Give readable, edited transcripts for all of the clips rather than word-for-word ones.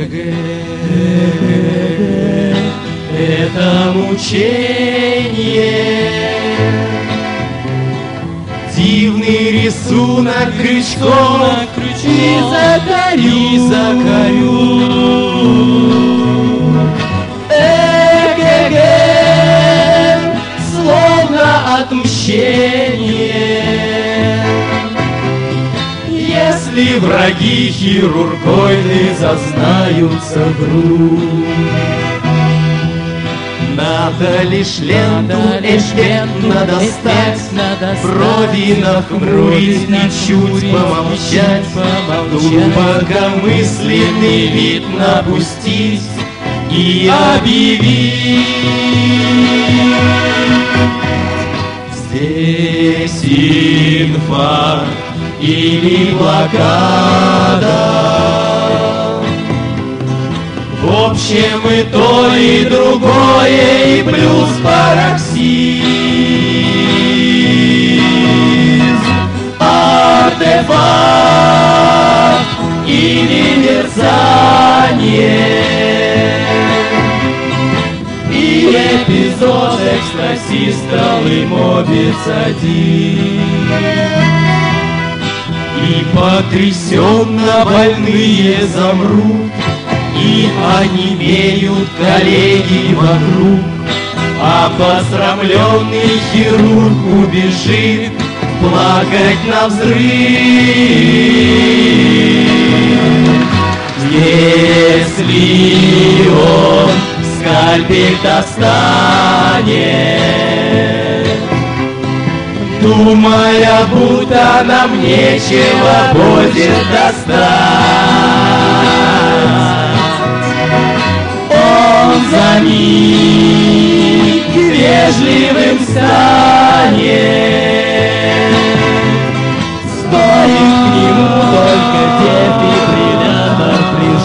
это мучение. Дивный рисунок крючком не закорю. Словно отмщение. Если враги хирургойны зазнаются вдруг, надо лишь ленту эффектно достать, брови нахмурить и чуть помолчать, глубокомысленный вид напустить и объявить: здесь инфаркт или блокада. В общем и то, и другое, и плюс пароксизм. Артефакт или мерцание, и эпизод экстрасистов и мобиц один. И потрясенно больные замрут, и онемеют коллеги вокруг, а посрамленный хирург убежит плакать навзрыд. Если он скальпель достанет, думая, будто нам нечего будет достать, он за миг вежливым станет. Стоит к нему только дефибриллятор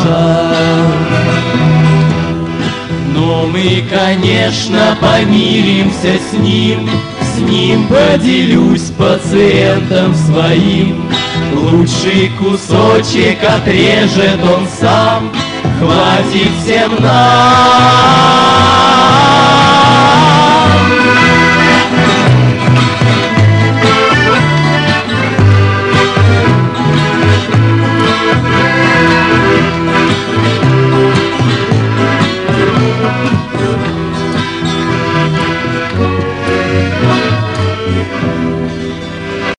прижать. Но мы, конечно, помиримся с ним поделюсь пациентом своим. Лучший кусочек отрежет он сам, хватит всем нам.